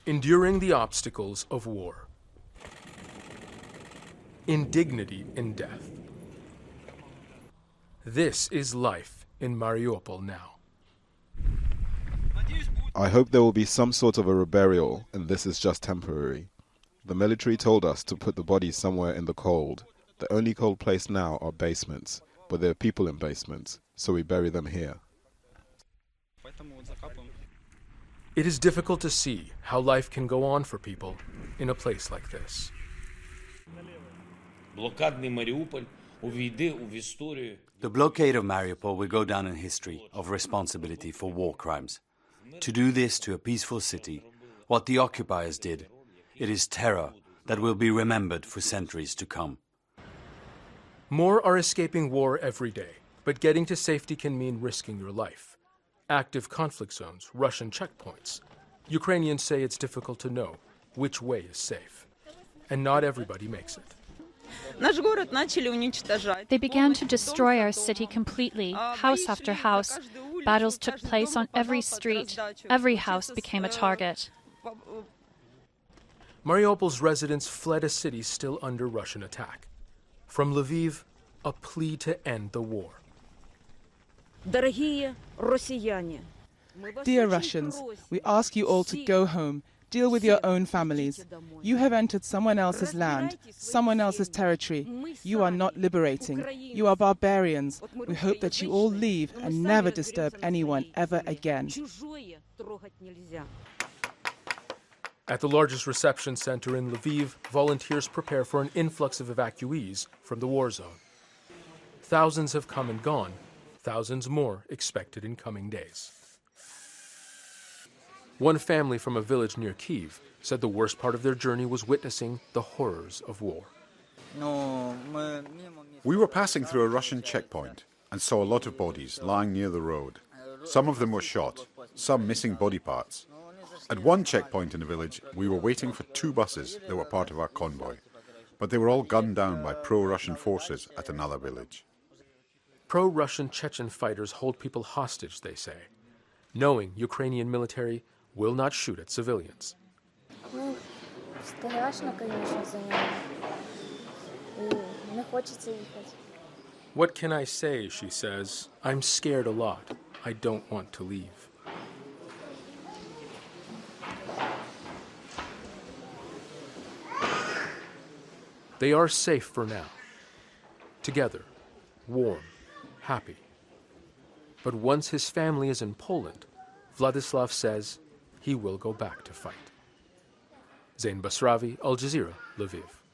Enduring the obstacles of war. Indignity in death. This is life in Mariupol now. I hope there will be some sort of a reburial, and this is just temporary. The military told us to put the bodies somewhere in the cold. The only cold place now are basements, but there are people in basements, so we bury them here. It is difficult to see how life can go on for people in a place like this. The blockade of Mariupol will go down in history of responsibility for war crimes. To do this to a peaceful city, what the occupiers did, it is terror that will be remembered for centuries to come. More are escaping war every day, but getting to safety can mean risking your life. Active conflict zones, Russian checkpoints. Ukrainians say it's difficult to know which way is safe, and not everybody makes it. They began to destroy our city completely, house after house. Battles took place on every street. Every house became a target. Mariupol's residents fled a city still under Russian attack. From Lviv, a plea to end the war. Dear Russians, we ask you all to go home. Deal with your own families. You have entered someone else's land, someone else's territory. You are not liberating. You are barbarians. We hope that you all leave and never disturb anyone ever again. At the largest reception center in Lviv, volunteers prepare for an influx of evacuees from the war zone. Thousands have come and gone, thousands more expected in coming days. One family from a village near Kyiv said the worst part of their journey was witnessing the horrors of war. We were passing through a Russian checkpoint and saw a lot of bodies lying near the road. Some of them were shot, some missing body parts. At one checkpoint in the village, we were waiting for 2 buses that were part of our convoy, but they were all gunned down by pro-Russian forces at another village. Pro-Russian Chechen fighters hold people hostage, they say, knowing Ukrainian military will not shoot at civilians. What can I say, she says. I'm scared a lot. I don't want to leave. They are safe for now. Together, warm, happy. But once his family is in Poland, Vladislav says he will go back to fight. Zain Basravi, Al Jazeera, Lviv.